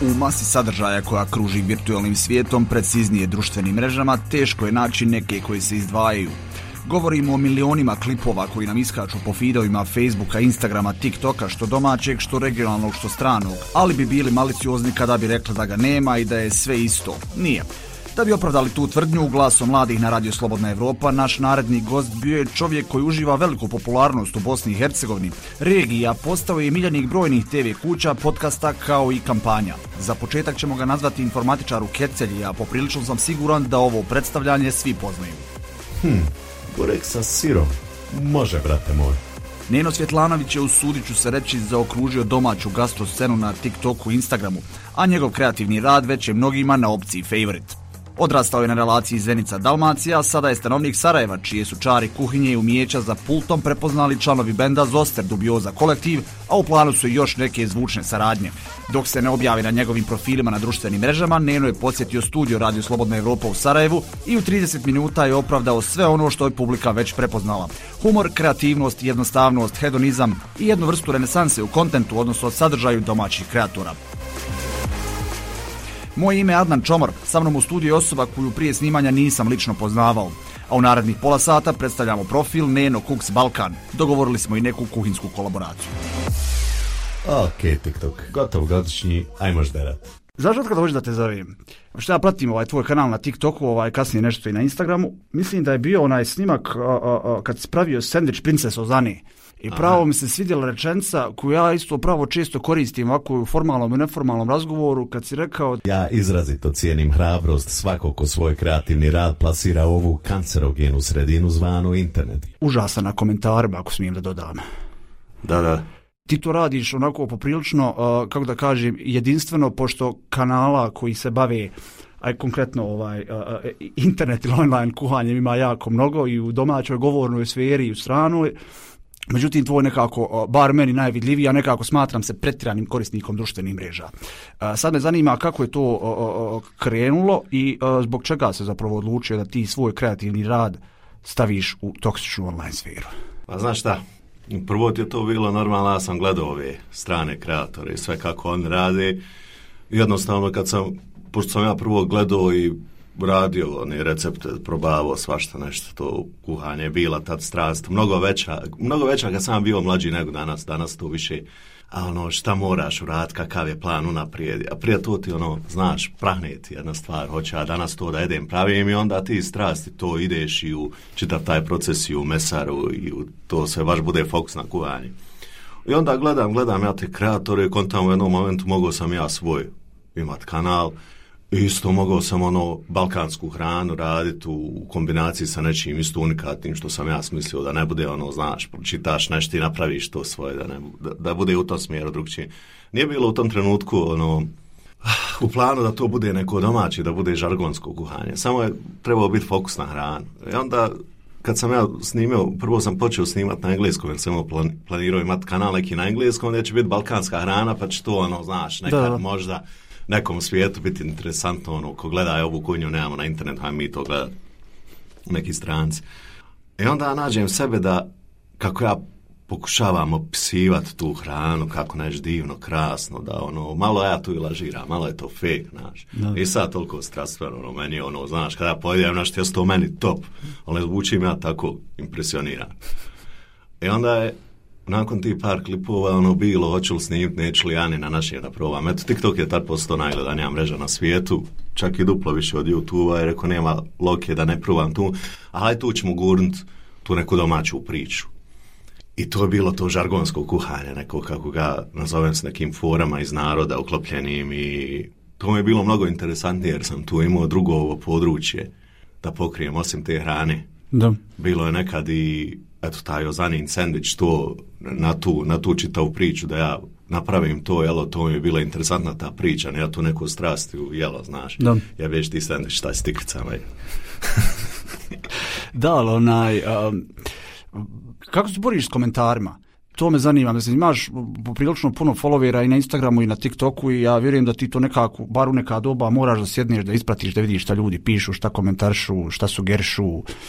U masi sadržaja koja kruži virtualnim svijetom, preciznije društvenim mrežama, teško je naći neke koji se izdvajaju. Govorimo o milionima klipova koji nam iskaču po feedovima Facebooka, Instagrama, TikToka, što domaćeg, što regionalnog, što stranog, ali bi bili maliciozni kada bi rekli da ga nema i da je sve isto. Nije. Da bi opravdali tu tvrdnju, glasom mladih na Radio Slobodna Evropa, naš naredni gost bio je čovjek koji uživa veliku popularnost u Bosni i Hercegovini, regiji, a postao je miljenik brojnih TV kuća, podcasta kao i kampanja. Za početak ćemo ga nazvati informatičar u kecelji, a poprilično sam siguran da ovo predstavljanje svi poznaju. Burek sa sirom. Može, brate moj. Neno Svjetlanović je, usudit ću se reći, zaokružio domaću gastro scenu na TikToku i Instagramu, a njegov kreativni rad već je mnogima na opciji favorite. Odrastao je na relaciji Zenica-Dalmacija, a sada je stanovnik Sarajeva, čije su čari kuhinje i umijeća za pultom prepoznali članovi benda Zoster Dubioza kolektiv, a u planu su još neke zvučne saradnje. Dok se ne objavi na njegovim profilima na društvenim mrežama, Neno je podsjetio studio Radio Slobodna Evropa u Sarajevu i u 30 minuta je opravdao sve ono što je publika već prepoznala. Humor, kreativnost, jednostavnost, hedonizam i jednu vrstu renesanse u kontentu, odnosno sadržaju domaćih kreatora. Moje ime je Adnan Čomor, sa mnom u studiju je osoba koju prije snimanja nisam lično poznavao. A u narednih pola sata predstavljamo profil Neno Cooks Balkan. Dogovorili smo i neku kuhinsku kolaboraciju. Ok, TikTok, gotov godišnji, ajmo žderat. Znaš od kada hoćeš da te zovem? Što ja pratim tvoj kanal na TikToku, kasnije nešto i na Instagramu. Mislim da je bio onaj snimak kad si pravio sandvič Princess Ozane. I pravo mi se svidjela rečenica koju ja isto pravo često koristim ovako u formalnom i neformalnom razgovoru kad si rekao: ja izrazito cijenim hrabrost svakog ko svoj kreativni rad plasira u ovu kancerogenu sredinu zvanu internet. Užasan na komentarima, ako smijem da dodam. Da. Ti to radiš onako poprilično, kako da kažem, jedinstveno, pošto kanala koji se bave konkretno internet ili online kuhanjem ima jako mnogo i u domaćoj govornoj sferi i u stranoj. Međutim, tvoj nekako, bar meni najvidljiviji, ja nekako smatram se pretjeranim korisnikom društvenih mreža. Sad me zanima kako je to krenulo i zbog čega se zapravo odlučio da ti svoj kreativni rad staviš u toksičnu online sferu. Pa znaš šta, prvo ti je to bilo normalno, ja sam gledao ove strane kreatore i sve kako oni rade. Jednostavno, pošto sam ja prvo gledao i radio one recepte, probavao svašta nešto, to kuhanje je bila tad strast mnogo veća kad sam bio mlađi nego danas to više, a šta moraš uraditi, kakav je plan unaprijed, a prije to ti znaš, prahne ti jedna stvar, hoće ja danas to da jedem pravim i onda ti strasti to ideš i u čitav taj proces i u mesaru i u to sve baš bude fokus na kuhanje. I onda gledam ja te kreatore i kontam u jednom momentu mogao sam ja svoj imat kanal. Isto mogao sam balkansku hranu raditi u kombinaciji sa nečim isto unikatnim što sam ja smislio da ne bude znaš, čitaš nešto i napraviš to svoje, da bude u tom smjeru drugčije. Nije bilo u tom trenutku u planu da to bude neko domaće, da bude žargonsko kuhanje. Samo je trebao biti fokus na hranu. I onda kad sam ja snimio, prvo sam počeo snimati na engleskom jer sam planirao imati kanal neki na engleskom gdje će biti balkanska hrana pa će to znaš, nekad možda nekom svijetu biti interesantno, ko gleda ovu kuhinju nemamo na internetu, hajde mi to gledati, neki stranci. I onda nađem sebe da, kako ja pokušavam opisivati tu hranu, kako nešto divno, krasno, da malo ja tu i lažiram, malo je to fake, znaš. I sad toliko strastveno, meni znaš, kada ja pojedem nešto, jesu to meni top, ali zvučim ja tako impresioniran. I onda je nakon tih par klipova bilo, hoću li snimiti, neću li ja ni na naše da probam. Eto, TikTok je tad postao najgledanija mreža na svijetu, čak i duplo više od YouTube-a, jer rekao nema logike da ne probam tu, ali tu ćemo gurnuti tu neku domaću priču. I to je bilo to žargonsko kuhanje, neko kako ga nazovem s nekim forama iz naroda uklopljenim i to mi je bilo mnogo interesantnije jer sam tu imao drugo ovo područje da pokrijem osim te hrane. Da. Bilo je nekad i taj Ozanin sandvič, to na tu čitavu priču da ja napravim to, to mi je bila interesantna ta priča, ja tu neku strasti u jelo, znaš. Da. Ja već ti sandvič, taj s tikricama. Da, ali kako se boriš s komentarima? To me zanima, mislim, imaš poprilično puno followera i na Instagramu i na TikToku i ja vjerujem da ti to nekako, bar u neka doba, moraš da sjedneš, da ispratiš, da vidiš šta ljudi pišu, šta komentaršu, šta sugerišu.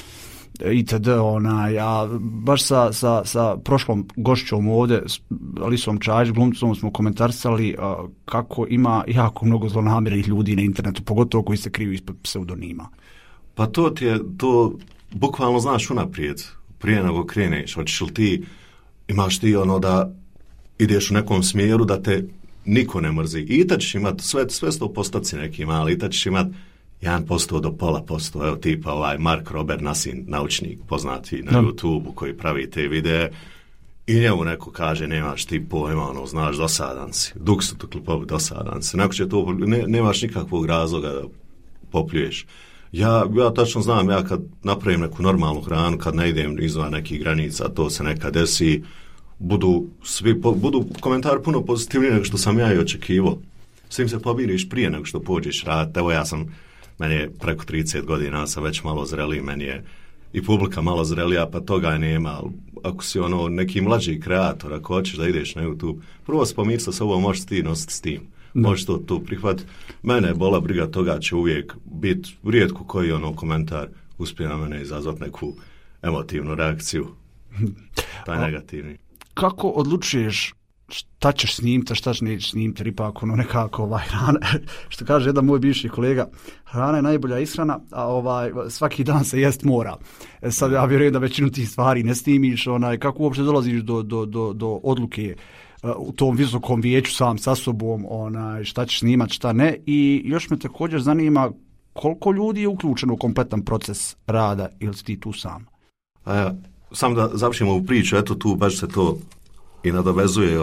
itd. A baš sa prošlom gošćom ovdje, Alisom Čajić, glumcom, smo komentarisali kako ima jako mnogo zlonamjernih ljudi na internetu, pogotovo koji se kriju ispod pseudonima. Pa to bukvalno znaš unaprijed, prije nego kreneš. Hoćeš li ti, imaš ti da ideš u nekom smjeru da te niko ne mrzi. I tad ćeš imati, sve sto postoci neki mali, i tad ćeš imati 1% do 0,5%, evo tipa Mark Robert Nasin, naučnik, poznati na YouTube-u koji pravi te videe, i njemu neko kaže, nemaš ti pojma, znaš, dosadan si, dok su to klipovi, dosadan si, neko će to, nemaš nikakvog razloga da popljuješ. Ja tačno znam, ja kad napravim neku normalnu hranu, kad ne idem izvan nekih granica, to se nekad desi, budu komentari puno pozitivniji nego što sam ja i očekivao. Svim se pobiriš prije nego što pođeš raditi. Evo meni je preko 30 godina, sam već malo zreliji, meni je i publika malo zrelija, pa toga nema. Ako si neki mlađi kreator, ako hoćeš da ideš na YouTube, prvo spomir sa sobom, možeš ti nositi s tim. Možeš to tu prihvatiti. Mene je bola briga, toga će uvijek biti rijetko koji komentar uspije na mene izazvati neku emotivnu reakciju. Taj negativni. Kako odlučuješ šta ćeš snimiti, šta nećeš snimiti, jer ipak nekako hrana, što kaže jedan moj bivši kolega, hrana je najbolja ishrana, a svaki dan se jest mora. Sad ja vjerujem da većinu tih stvari ne snimiš, kako uopće dolaziš do odluke u tom visokom vijeću sam sa sobom, šta ćeš snimati, šta ne. I još me također zanima koliko ljudi je uključeno u kompletan proces rada, ili si ti tu sam? Samo da završimo ovu priču, eto tu baš se to i nadovezuje,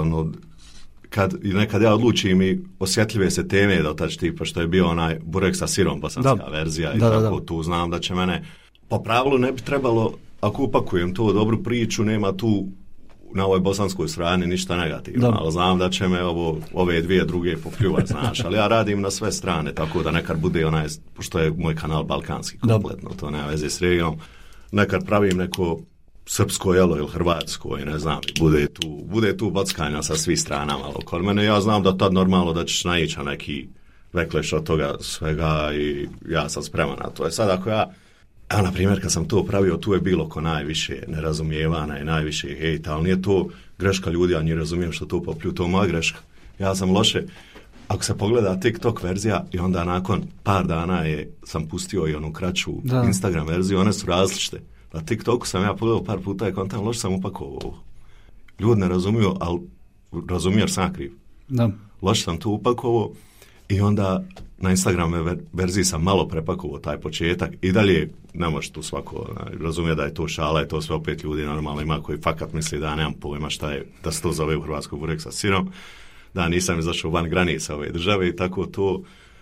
nekad ja odlučim i osjetljive se teme dotaći, tipa što je bio burek sa sirom, bosanska verzija, i tako tu znam da će mene, po pravilu ne bi trebalo, ako upakujem to dobru priču, nema tu na ovoj bosanskoj strani ništa negativno, ali znam da će me ove dvije druge popljuvati, znaš, ali ja radim na sve strane, tako da nekad bude pošto je moj kanal balkanski kompletno, to nema veze s regijom, nekad pravim neko srpsko jelo ili hrvatsko i ne znam, bude tu backanja sa svih strana malo kod mene. Ja znam da tad normalno da ćeš naići na neki vekleš od toga svega i ja sam spreman na to. Sad ako na primjer kad sam to pravio, tu je bilo ko najviše nerazumijevana i najviše hejta, ali nije to greška ljudi, ja ne razumijem što to poplju, to moja greška. Ja sam loše, ako se pogleda TikTok verzija i onda nakon par dana sam pustio i onu kraću Instagram verziju, one su različite. Na TikToku sam ja pogledao par puta i kontam, loše sam upakovao ovo. Ljudi ne razumiju, ali razumiju jer sam kriv. Loše sam to upakovao i onda na Instagram verziji sam malo prepakovao taj početak i dalje ne može tu svako razumije da je to šala i to sve opet ljudi normalno ima koji fakat misli da nemam pojma šta je, da se to zove u Hrvatskoj burek sa sirom, da nisam izašao van granica ove države i tako to,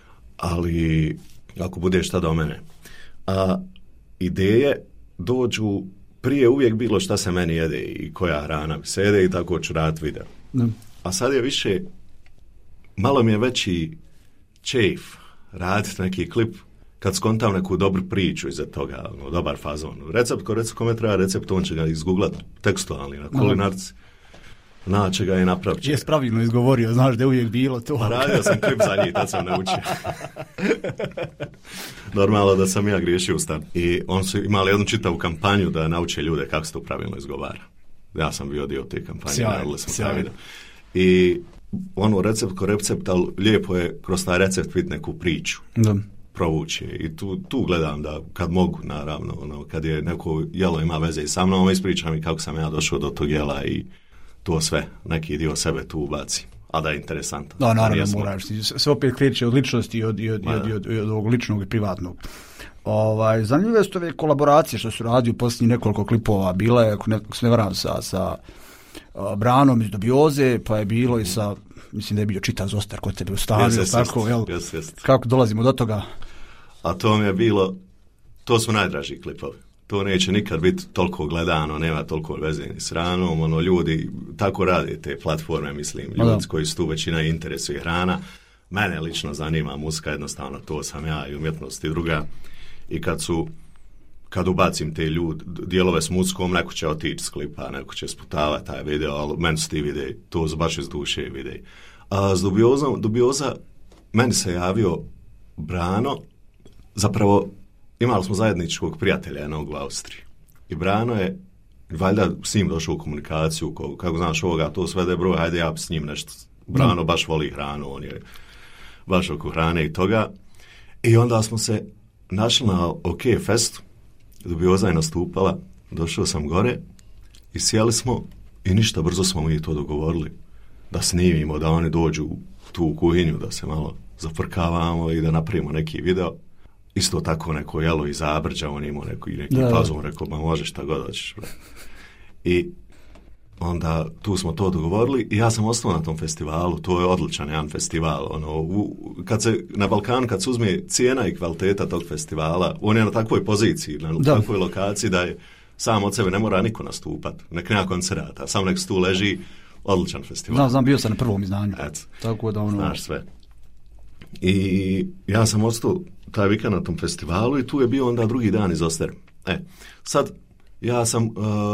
ali ako bude šta do mene. A ideje dođu prije uvijek bilo šta se meni jede i koja hrana mi se jede i tako ću raditi video. A sad je više, malo mi je veći čejf raditi neki klip kad skontam neku dobru priču iza toga, dobar fazon. Recept, kome treba recept, on će ga izgooglat tekstualni na kulinarci. Naće ga i napraviti. Jes pravilno izgovorio, znaš da je uvijek bilo to. Pa radio sam klip za njih, tad sam naučio. Normalno da sam ja griješio u stan. I on su imali jednu čitavu kampanju da nauče ljude kako se to pravilno izgovara. Ja sam bio dio te kampanje. Sjajno. I recept ko recept, ali lijepo je kroz taj recept vidjeti neku priču. Provući. I tu gledam da kad mogu, naravno, kad je neko jelo ima veze i sa mnom, ispričam i kako sam ja došao do tog jela i to sve, neki dio sebe tu ubaci, a da je interesantno. Da, naravno, moraš. Sve opet kreće od ličnosti i od ovog ličnog i privatnog. Zanimljive su ove kolaboracije što su radio posljednjih nekoliko klipova. Bila je, ako se ne varam, sa Branom iz Dubioze, pa je bilo i sa, mislim da je bio Čita Zostar kod tebe u stanu. Kako dolazimo do toga? A to mi je bilo, to su najdraži klipovi. To neće nikad biti toliko gledano, nema toliko veze ni s hranom, ljudi tako rade te platforme, mislim, ljudi koji su tu većina interesuje hrana. Mene lično zanima muzika, jednostavno to sam ja i umjetnost i druga. I kad ubacim te dijelove s muzikom, neko će otići s klipa, neko će sputavati taj video, ali meni su ti videi, to baš iz duše videi. A s Dubioza, meni se javio Brano, zapravo imali smo zajedničkog prijatelja jednog u Austriji. I Brano je valjda s njim došao u komunikaciju, kako znaš ovoga, to svede broj, hajde ja s njim nešto. Brano baš voli hranu, on je baš oko hrane i toga. I onda smo se našli na OK festu, Dubioza je nastupala, došao sam gore i sjeli smo i ništa, brzo smo mi to dogovorili. Da snimimo, da oni dođu tu u kuhinju, da se malo zafrkavamo i da napravimo neki video. Isto tako neko jelo iz Zabrđa, on imao neki pazum, rekao, ma može šta god hoćeš. I onda tu smo to dogovorili i ja sam ostao na tom festivalu, to je odličan jedan festival. Kad se na Balkanu, kad se uzme cijena i kvaliteta tog festivala, on je na takvoj poziciji, na takvoj lokaciji da je sam od sebe ne mora niko nastupati, nek nema koncerata, samo nek tu leži, odličan festival. Znam, bio sam na prvom izdanju. Tako da znaš sve. I ja sam ostao taj vikend na tom festivalu i tu je bio onda drugi dan iz Ostere. Sad, ja sam,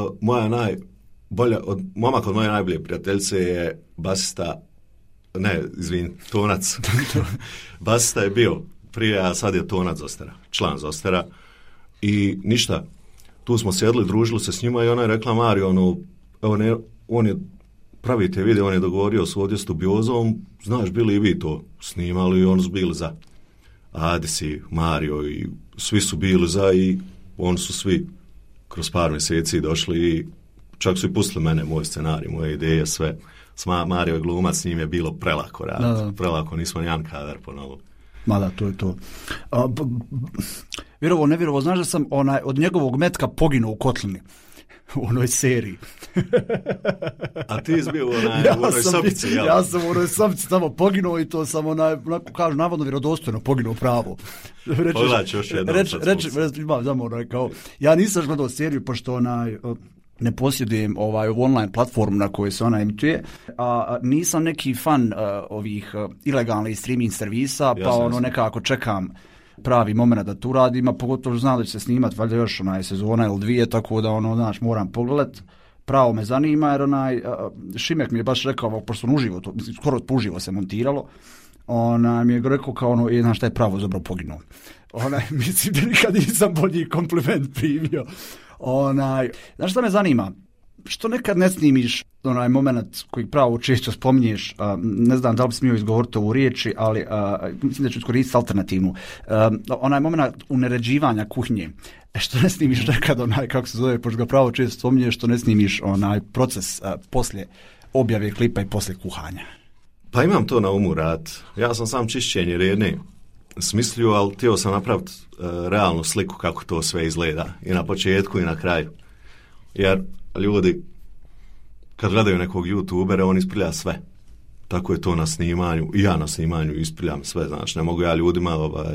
momak od moje najbolje prijateljice je basista, Tonac. Basista je bio prije, a sad je Tonac Zostera, član Zostera. I ništa, tu smo sjedli, družili se s njima i ona je rekla, Mario, on je pravite video, on je dogovorio s ovdje s Dubiozom, znaš, bili i vi to snimali i oni su bili za. Adisi, Mario i svi su bili za i oni su svi kroz par mjeseci došli i čak su i pustili mene, moj scenarij, moje ideje, sve. Mario je glumac, s njim je bilo prelako raditi. Prelako, nismo nijedan kadar ponovo. Mada, to je to. Vjerovo, ne vjerovo, znaš da sam od njegovog metka poginuo u kotlini. U onoj seriji. A ti izbio u onoj sobici, jel? Ja sam u onoj sobici tamo poginuo i to sam kažu, navodno vjerodostojno poginuo pravo. Pogledaj još jednom. Ja nisam gledao seriju, pošto ne posjedujem online platformu na kojoj se ona emituje, a nisam neki fan ovih ilegalnih streaming servisa, pa nekako čekam pravi moment da tu radim, a pogotovo znam da će se snimati valjda još sezona ili dvije, tako da moram pogledat. Pravo me zanima, jer Šimek mi je baš rekao, pošto on uživo, skoro uživo se montiralo, mi je rekao kao znaš šta je pravo zapravo poginuo. Mislim da nikad nisam bolji kompliment primio. Znaš šta me zanima? Što nekad ne snimiš onaj moment koji pravo često spominješ, ne znam da li bi smio izgovoriti ovu riječi, ali mislim da ću iskoristiti alternativnu. Onaj moment uneređivanja kuhinje. Što ne snimiš nekad kako se zove, pošto ga pravo često spominješ, što ne snimiš onaj proces poslije objave klipa i poslije kuhanja? Pa imam to na umu rad. Ja sam sam čišćenje redne smislio, ali htio sam napraviti realnu sliku kako to sve izgleda. I na početku i na kraju. Jer ljudi, kad gledaju nekog youtubera, on isprlja sve. Tako je to na snimanju. I ja na snimanju isprljam sve. Znači, ne mogu ja ljudima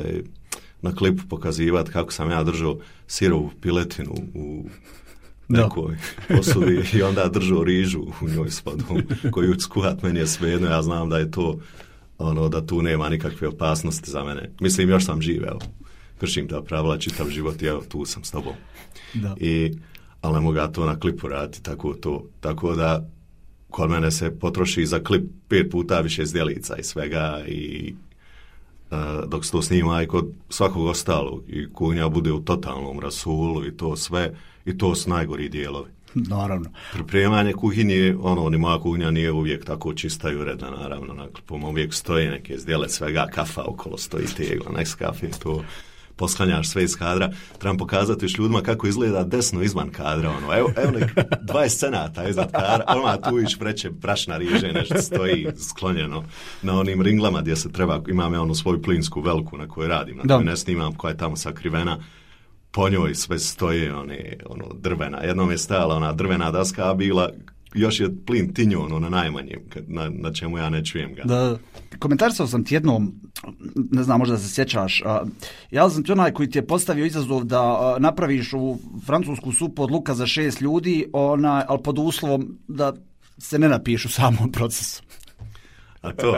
na klipu pokazivati kako sam ja držao sirovu piletinu u nekoj posudi i onda držao rižu u njoj s vodom koju skuhat meni je svejedno. Ja znam da je to da tu nema nikakve opasnosti za mene. Mislim, još sam živ, evo. Kršim ta pravila čitav život i evo, tu sam s tobom. Da. Ali ne mogu ja to na klipu raditi, tako da kod mene se potroši za klip 5 puta više zdjelica i svega i dok se to snima i kod svakog ostalog i kuhinja bude u totalnom rasulu i to sve i to su najgori dijelovi. Naravno. Pripremanje kuhinje, ni moja kuhinja nije uvijek tako čista i uredna, naravno, na klipom uvijek stoje neke zdjele, svega kafa okolo stoji tegla, next kafe, to posklanjaš sve iz kadra, trebam pokazati još ljudima kako izgleda desno izvan kadra, evo nek 20 cenata iznad kadra, tu iš vreće brašna riže, nešto stoji sklonjeno na onim ringlama gdje se treba, imam svoju plinsku veliku na kojoj radim, na kojoj ne snimam, koja je tamo sakrivena, po njoj sve stoje drvena, jednom je stajala ona drvena daska, a bila još je plin tinjo na najmanjem, na čemu ja ne čujem ga. Da, komentarisao sam ti jednom, ne znam, možda se sjećaš, ja sam ti onaj koji ti je postavio izazov da napraviš u francusku supu od luka za 6 ljudi, ali pod uslovom da se ne napišu u samom procesu. A to?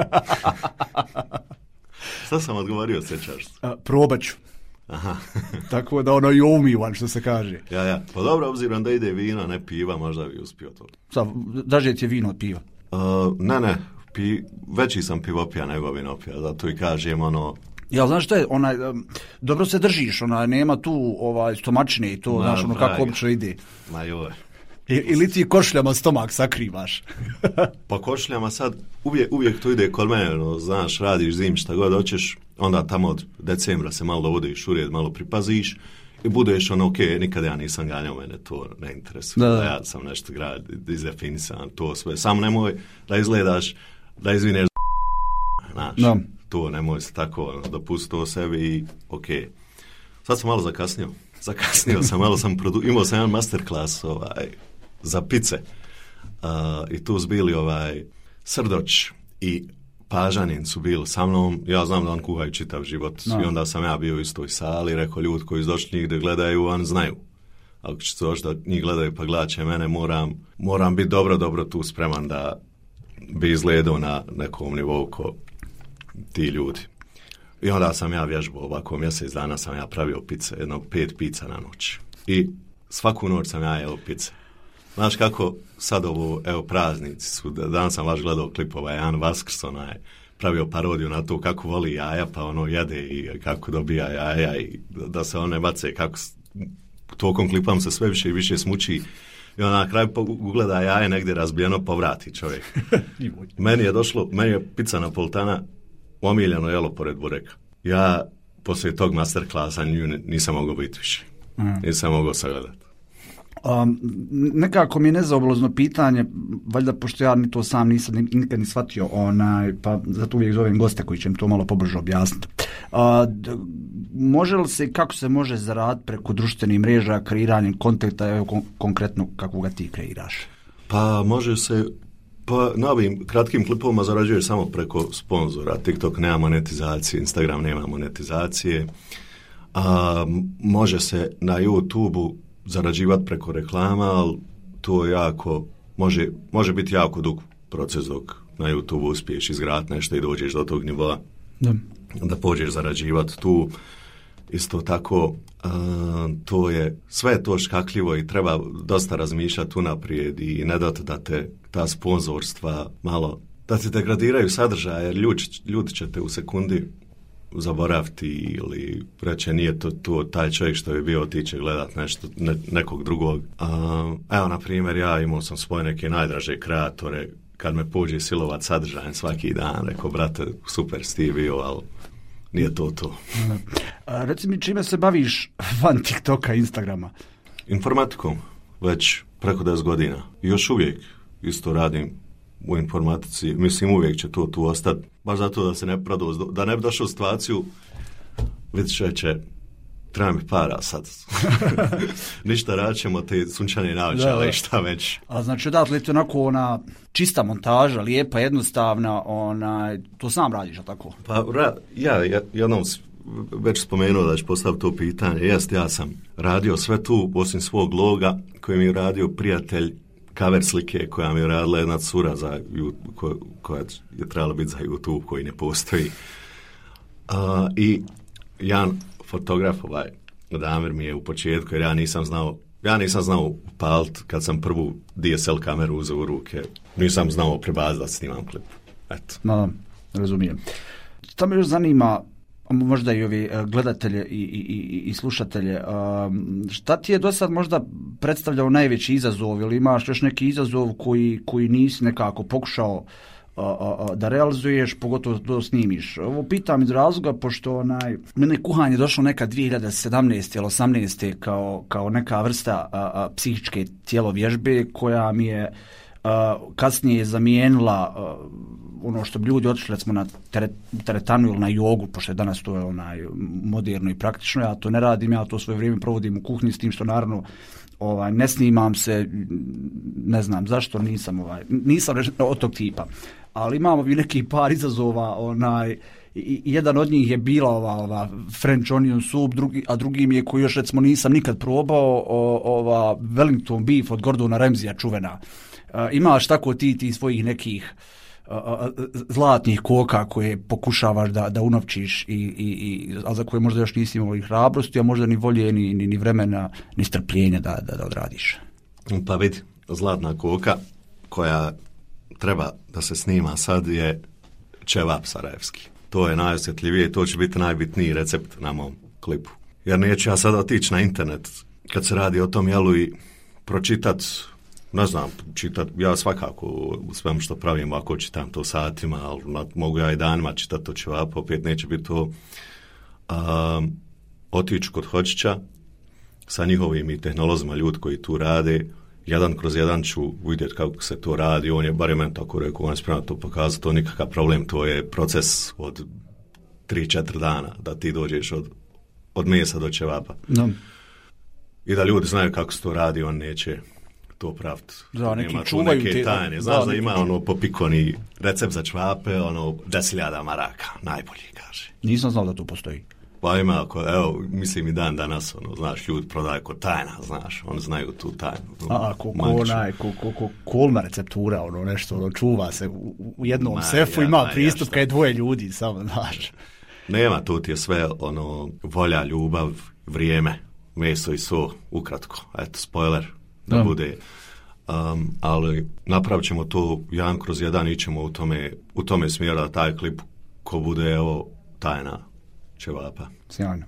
Šta sam odgovorio, sjećaš se? Probat ću. Aha. Tako da i umivan, što se kaže. Ja. Pa dobro, obzirom da ide vino, ne piva, možda bi uspio to. Daže ti je vino od piva? Ne, veći sam pivopija nego vinopija, zato i kažem Ja, znaš što je, dobro se držiš, nema tu stomačine i to, znaš, kako obično ide. Ma joj. Ili ti košljama stomak sakrivaš? Pa košljama sad, uvijek to ide kod mene, znaš, radiš zim šta god hoćeš, onda tamo od decembra se malo dovodiš u red, malo pripaziš i budeš nikad ja nisam ganjao, mene to ne interesuje. Da. Ja sam nešto izdefinisan, to sve. Samo nemoj da izgledaš, da izvineš znaš, to nemoj se tako dopusti to sebi i Sad sam malo zakasnio sam, imao sam jedan masterclass za pice i tu su bili Srdoć i Pažanin su bili sa mnom, ja znam da on kuhaju čitav život i onda sam ja bio u istoj sali, rekao ljudi koji su došli njih da gledaju, oni znaju. Ako će doći da njih gledaju pa gledaće mene, moram biti dobro tu spreman da bi izgledao na nekom nivou ko ti ljudi. I onda sam ja vježbao ovako, mjesec dana sam ja pravio pice, 5 pica na noć. I svaku noć sam ja jeo pice. Znaš kako sad praznici su, danas sam baš gledao klipova, Jan Vaskrs, je pravio parodiju na to kako voli jaja, pa jede i kako dobija jaja i da se one bace, kako tokom klipam se sve više i više smuči i onda na kraju ugleda jaje negdje razbijeno, povrati čovjek. Meni je pizza napolitana omiljeno jelo pored bureka. Ja poslije tog masterklasa nisam mogao biti više. Nisam mogao sagledati. Nekako mi je nezaobilazno pitanje, valjda pošto ja ni to sam nisam nikad ni shvatio, pa zato uvijek zovem goste koji će mi to malo pobrže objasniti. Može li se, kako se može zaraditi preko društvenih mreža kreiranjem konteksta, konkretno kako ga ti kreiraš? Pa može se, na ovim kratkim klipovima zarađuješ samo preko sponzora. TikTok nema monetizacije, Instagram nema monetizacije. Može se na YouTube-u zarađivati preko reklama, ali to može biti jako dug proces dok na YouTube uspiješ izgraditi nešto i dođeš do tog nivoa da pođeš zarađivati tu. Isto tako, sve je to škakljivo i treba dosta razmišljati unaprijed i ne dati da te ta sponzorstva malo, da te degradiraju sadržaje, jer ljudi će te u sekundi zaboraviti ili reći nije to taj čovjek što je bio, ti će gledat nešto, nekog drugog. Evo, na primjer, ja imao sam svoje neke najdraže kreatore, kad me pođe silovat sadržajem svaki dan, rekao, brate, super si ti bio, ali nije to. Reci mi, čime se baviš van TikToka, Instagrama? Informatikom, već preko 10 godina. I još uvijek isto radim u informatici. Mislim, uvijek će to tu ostati. Baš zato da se ne prodao, da ne bi došao u situaciju, vidit će, treba mi para sad. Ništa, radit ćemo te sunčane naočale i šta već. A znači, odatle ti onako čista montaža, lijepa, jednostavna, to sam radiš, a tako? Pa ja jednom već spomenuo da ću postaviti to pitanje. Ja sam radio sve tu, osim svog loga, koji mi je radio prijatelj, cover slike koja mi je radila jedna cura koja je trebala biti za YouTube, koji ne postoji. I jedan fotograf, Damir, mi je u početku, jer ja nisam znao upaliti kad sam prvu DSL kameru uzeo u ruke. Nisam znao prebaziti da snimam klip. Eto. Razumijem. To me još zanima, možda i ovi gledatelje i slušatelje, šta ti je do sad možda predstavljao najveći izazov, ili imaš još neki izazov koji nisi nekako pokušao da realizuješ, pogotovo da snimiš? Ovo pitam iz razloga, pošto mene kuhanje došlo neka 2017. ili 18. kao neka vrsta psihičke tjelovježbe koja mi je kasnije zamijenila ono što bi ljudi otišli recimo na teretanu ili na jogu, pošto je danas to moderno i praktično. Ja to ne radim, ja to svoje vrijeme provodim u kuhinji, s tim što naravno ne snimam se, ne znam zašto, nisam od tog tipa. Ali imamo i neki par izazova, jedan od njih je bila ova French onion soup, a drugi mi je, koji još recimo nisam nikad probao, Wellington beef od Gordona Ramsaya čuvena. Imaš tako ti svojih nekih zlatnih koka koje pokušavaš da unovčiš, a za koje možda još nisi imao i hrabrosti, a možda ni volje, ni vremena, ni strpljenja da odradiš? Pa vidi, zlatna koka koja treba da se snima sad je ćevap sarajevski. To je najosjetljivije, to će biti najbitniji recept na mom klipu. Jer neću ja sada otići na internet kad se radi o tom jelu i pročitat, ne znam, čitat, ja svakako u svemu što pravim ako čitam to satima, ali mogu ja i danima čitati to ćevapu, opet neće biti to otići kod Hočića sa njihovim i tehnolozima, ljudi koji tu rade, jedan kroz jedan ću vidjeti kako se to radi, on je, bar je meni tako rekao, on je spreman to pokazati, to nikakav problem, to je proces od 3-4 dana da ti dođeš od mesa do ćevapa. No. I da ljudi znaju kako se to radi, on neće to praviti. Da, neki čuvaju neke tajne. Znaš da ima popikoni recept za ćevape, 10.000 maraka, najbolji, kaže. Nisam znao da to postoji. Pa ima, evo, mislim i dan danas, znaš, ljudi prodaju ko tajna, znaš, oni znaju tu tajnu. Kolna receptura, nešto, čuva se u jednom sefu, ima pristup kad je dvoje ljudi, samo, znaš. Nema, tu ti je sve, volja, ljubav, vrijeme, meso i so, ukratko, eto, spoiler, da bude. Ali napravit ćemo to jedan kroz jedan, ićemo u tome smjeru da taj klip ko bude, evo, tajna ćevapa. Sjajno.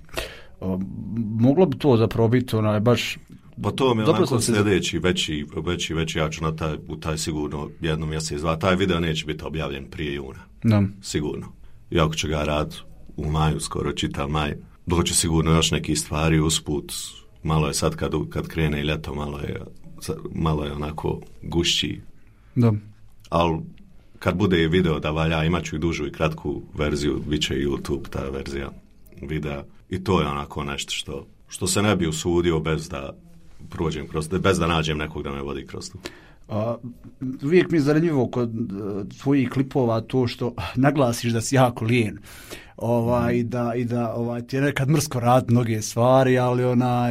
Moglo bi to zapravo biti baš... Pa to mi je onako sljedeći veći, ja ću u taj sigurno jednom mjesec, dva. Taj video neće biti objavljen prije juna. Da. Sigurno. Iako će ga rad u maju, skoro čitav maj. Doće sigurno još neki stvari usput. Malo je sad kad krene i ljeto, malo je onako gušći. Da. Ali kad bude i video da valja, imat ću i dužu i kratku verziju, bit će i YouTube ta verzija videa. I to je onako nešto što se ne bi usudio bez da prođem bez da nađem nekog da me vodi kroz to. Uvijek mi je zanimljivo kod tvojih klipova to što naglasiš da si jako lijen. I da ti je nekad mrsko raditi mnoge stvari, ali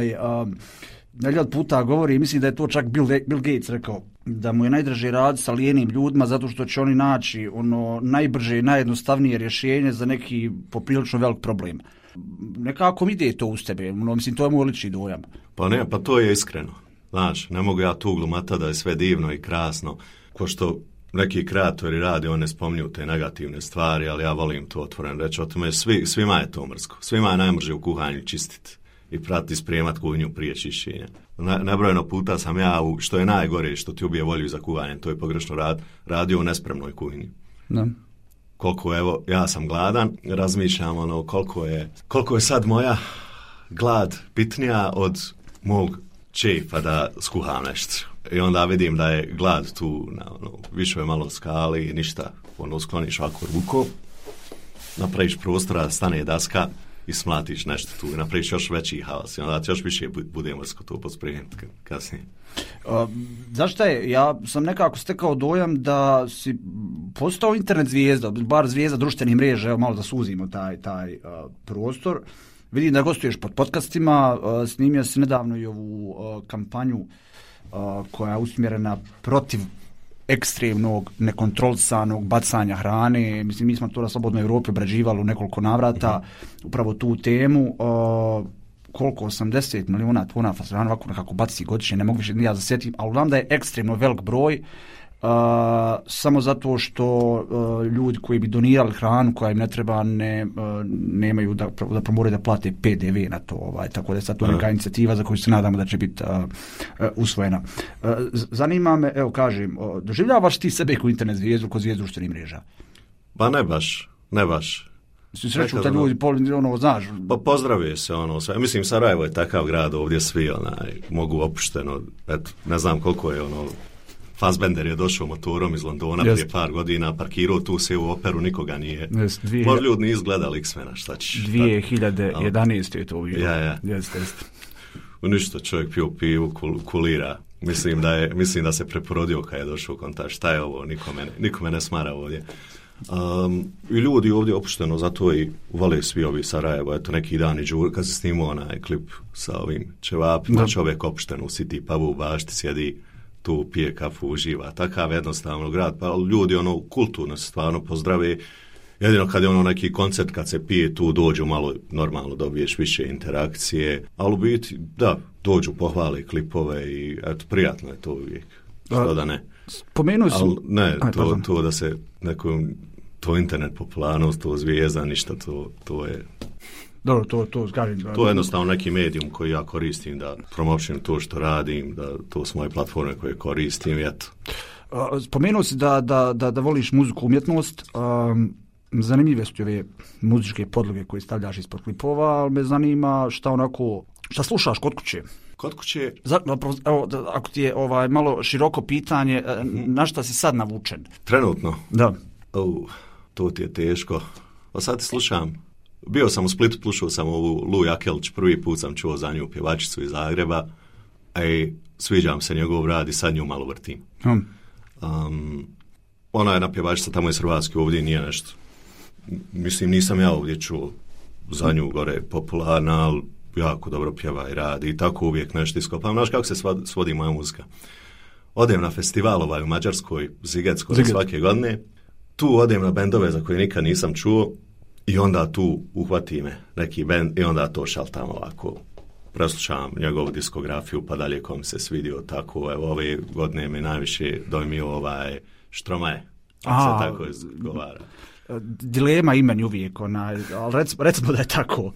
neljad puta govori, mislim da je to čak Bill Gates rekao, da mu je najdraže raditi sa lijenim ljudima zato što će oni naći najbrže i najjednostavnije rješenje za neki poprilično velik problem. Nekako mi ide to uz tebe, mislim, to je moj lični dojam. Pa to je iskreno. Znaš, ne mogu ja tu glumata da je sve divno i krasno, ko što neki kreatori rade, one spominju te negativne stvari, ali ja volim to otvoreno reći, o tome svima je to mrsko. Svima je najmrže u kuhanju čistiti i prati sprijemat kuhinju prije čišćenja. Nebrojeno puta sam ja, što je najgore, što ti ubije volju za kuhanje, to je pogrešno radio u nespremnoj kuhinji. Da. Koliko, evo, ja sam gladan, razmišljam koliko je sad moja glad bitnija od mog čefa da skuham nešto. I onda vidim da je glad tu na višoj malo skali i ništa. Skloniš ovako rukom, napraviš prostora, stane daska i smlatiš nešto tu i napraviš još veći haos i onda ti još više bude mrsko to posprijemiti kasnije. Zašto je? Ja sam nekako stekao dojam da si postao internet zvijezda, bar zvijezda društvenih mreža, evo malo da suzimo taj prostor. Vidim da gostuješ pod podcastima, snimio si nedavno i ovu kampanju koja je usmjerena protiv ekstremnog, nekontrolisanog bacanja hrane. Mislim, mi smo to na Slobodnoj Europi obrađivali u nekoliko navrata, upravo tu temu. Koliko, 80 milijuna tona hrane ovako nekako baci godišnje, ne mogu više ni ja zasjetim, ali znam da je ekstremno velik broj, samo zato što ljudi koji bi donirali hranu koja im ne treba nemaju da moraju da plate PDV na to, tako da je sad to neka inicijativa za koju se nadamo da će biti usvojena. Zanima me, evo kažem, doživljavaš ti sebe kao internet zvijezdu, kao zvijezdu društvenih mreža? Pa ne baš. Si sreću da ljudi znaš. Pa pozdravuje se sve. Mislim, Sarajevo je takav grad, ovdje svi mogu opušteno, ne znam koliko je Fassbender je došao motorom iz Londona prije par godina, parkirao tu se u operu, nikoga nije. Možda ljudi nije izgledali X-mena, šta ćeš. 2011. je to bilo. Ja. Ništa, čovjek pio pivu, kulira. Mislim da se preporodio kad je došao u kontakt. Šta je ovo? Nikome ne smara ovdje. I ljudi ovdje opušteno, zato i vole svi ovi Sarajevo. Eto, neki dan i Đur, kad se snimao onaj klip sa ovim ćevapima, čovjek opušteno u City pubu u bašti sjedi, tu pije kafu, uživa. Takav jednostavno grad, pa ljudi kulturno se stvarno pozdrave. Jedino kad je neki koncert, kad se pije tu, dođu malo, normalno dobiješ više interakcije, ali u biti, da, dođu, pohvale klipove i eto, prijatno je to uvijek. Što da ne. Spomenuo si... To da se nekom, to internet popularnost, to zvijezda, ništa, to je... Dobro, to kažem. To je jednostavno neki medijum koji ja koristim da promovišem to što radim, da to su moje platforme koje koristim, eto. Spomenuo si da voliš muziku, umjetnost. Zanimljive su ove muzičke podloge koje stavljaš ispod klipova, ali me zanima šta slušaš kod kuće? Kod kuće... Evo, ako ti je malo široko pitanje, na šta si sad navučen? Trenutno? Da. To ti je teško. Sad slušam. Bio sam u Splitu, slušao sam ovu Lu Jakelić, prvi put sam čuo za nju, pjevačicu iz Zagreba, i sviđam se njegov rad i sad nju malo vrtim. Ona je jedna pjevačica tamo iz Hrvatske, ovdje nije nešto. Mislim, nisam ja ovdje čuo za nju gore popularna, ali jako dobro pjeva i radi i tako uvijek nešto iskopam. Znaš kako se svodi moja muzika? Odem na festival u Mađarskoj, Zigetskoj svake godine, tu odem na bendove za koje nikad nisam čuo i onda tu uhvati me neki bend i onda to šaltam ovako. Preslušavam njegovu diskografiju pa dalje kom se svidio tako. Evo, ove godine me najviše dojmio Štromaje. Se tako izgovara. Dilema imeni uvijek, ali recimo da je tako.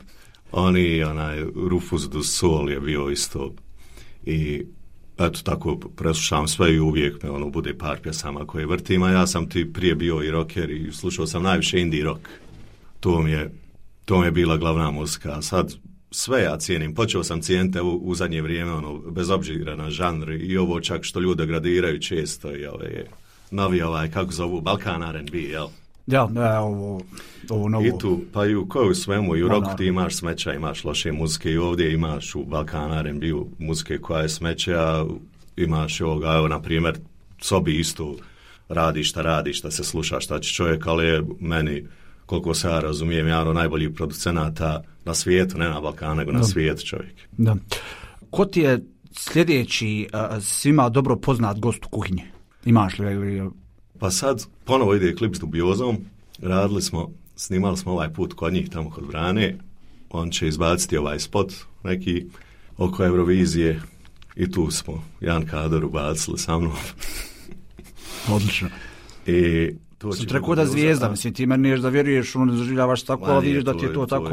Rufus du Sol je bio isto i eto tako preslušavam sve i uvijek me bude par pjesama koje vrtim, a ja sam ti prije bio i rocker i slušao sam najviše indie rock. To mi je bila glavna muzika. Sad sve ja cijenim. Počeo sam cijeniti u zadnje vrijeme, bez obzira na žanr i ovo čak što ljude gradiraju često i novi kako zovu, Balkan R&B, jel? Ja, ovo novo. I tu, pa i u koju svemu, i u roku ti imaš smeća, imaš loše muzike i ovdje imaš u Balkan R&B muzike koja je smeća, a imaš na primjer, sobi isto radi šta se sluša, šta će čovjek, ali je meni, koliko se ja razumijem, jedan najboljih producenata na svijetu, ne na Balkanu, nego na svijetu čovjek. Da. Ko ti je sljedeći svima dobro poznat gost u kuhinji? Imaš li? Pa sad ponovo ide klip s Dubiozom, snimali smo ovaj put kod njih tamo kod Vrane, on će izbaciti ovaj spot neki oko Eurovizije i tu smo jedan kadar ubacili sa mnom. Odlično. I su treko da zvijezda, mislim, ti meni da vjeruješ, ne zaživljavaš tako, ali vidiš da ti je to tako.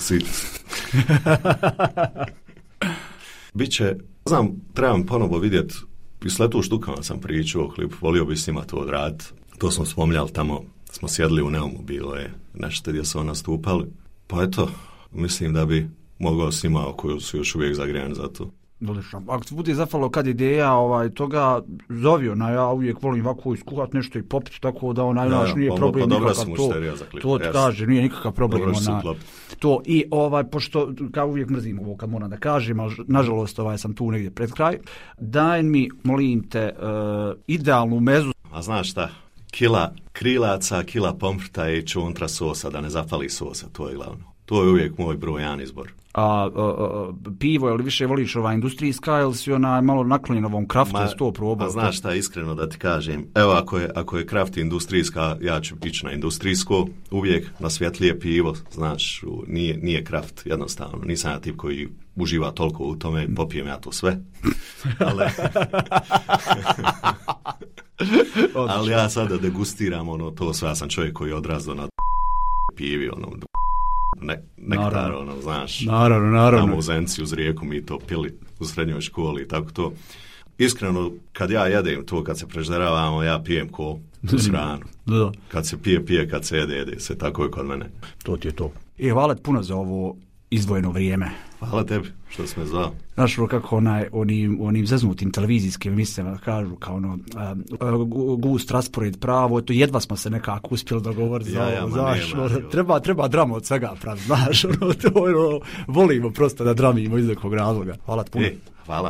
Biće, znam, trebam ponovo vidjeti, i s Letu štukama sam pričao o klipu, volio bi s njima to odraditi. To smo spominjali tamo, smo sjedli u Neumu, bilo je nešto gdje su nastupali. Pa eto, mislim da bi mogao s njima koji su još uvijek zagrijani za to. Dolično. Ako ti bude zafalo kad ideja toga, zovio na ja uvijek volim ovako iskuhat nešto i popiti, tako da nije problem nikakav to ti kaže, nije nikakav problem to. I pošto kao uvijek mrzim ovo kad moram da kažem, ali nažalost sam tu negdje pred kraj, daj mi, molim te, idealnu mezu. A znaš šta? Kila krilaca, kila pomfrta i čuntra sosa, da ne zapali sosa, to je glavno. To je uvijek moj broj jedan izbor. Pivo, ili više voliš industrijska, ili si malo naklonjen ovom kraftu, ili si to probao? Znaš šta, iskreno da ti kažem, evo ako je kraft industrijska, ja ću ići na industrijsko, uvijek na svjetlije pivo, znaš, nije kraft, jednostavno, nisam ja tip koji uživa toliko u tome, popijem ja to sve, ali ja sada degustiram to sve, ja sam čovjek koji je odrastao na pivi, nektar, znaš, naravno. Tamo u Zenci uz rijeku mi to pili u srednjoj školi i tako to. Iskreno, kad ja jedem to, kad se prežderavamo, ja pijem ko uz hranu. Da. Kad se pije, kad se jede se, tako je kod mene. To ti je to. Hvala ti puno za ovo izdvojeno vrijeme. Hvala tebi što si me zvao. Znaš, kako onim zeznutim televizijskim emisijama kažu kao gust, raspored, pravo, to jedva smo se nekako uspjeli dogovoriti treba drama od svega pravi, znaš, volimo prosto da dramimo iz nekog razloga. Hvala ti puno. Hvala.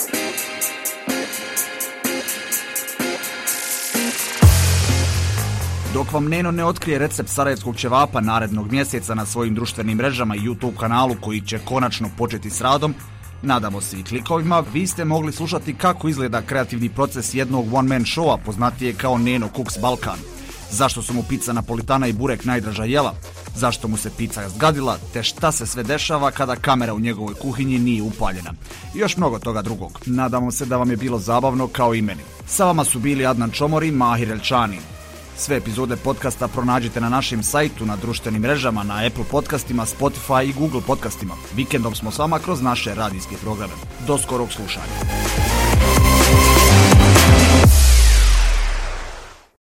Dok vam Neno ne otkrije recept sarajevskog ćevapa narednog mjeseca na svojim društvenim mrežama i YouTube kanalu koji će konačno početi s radom, nadamo se i klikovima, vi ste mogli slušati kako izgleda kreativni proces jednog one-man showa poznatije kao Neno Cooks Balkan. Zašto su mu pizza napolitana i burek najdraža jela, zašto mu se pizza zgadila, te šta se sve dešava kada kamera u njegovoj kuhinji nije upaljena. I još mnogo toga drugog. Nadamo se da vam je bilo zabavno kao i meni. Sa vama su bili Adnan Čomor i Mahir Elčani. Sve epizode podcasta pronađite na našem sajtu, na društvenim mrežama, na Apple podcastima, Spotify i Google podcastima. Vikendom smo s vama kroz naše radijske programe. Do skorog slušanja.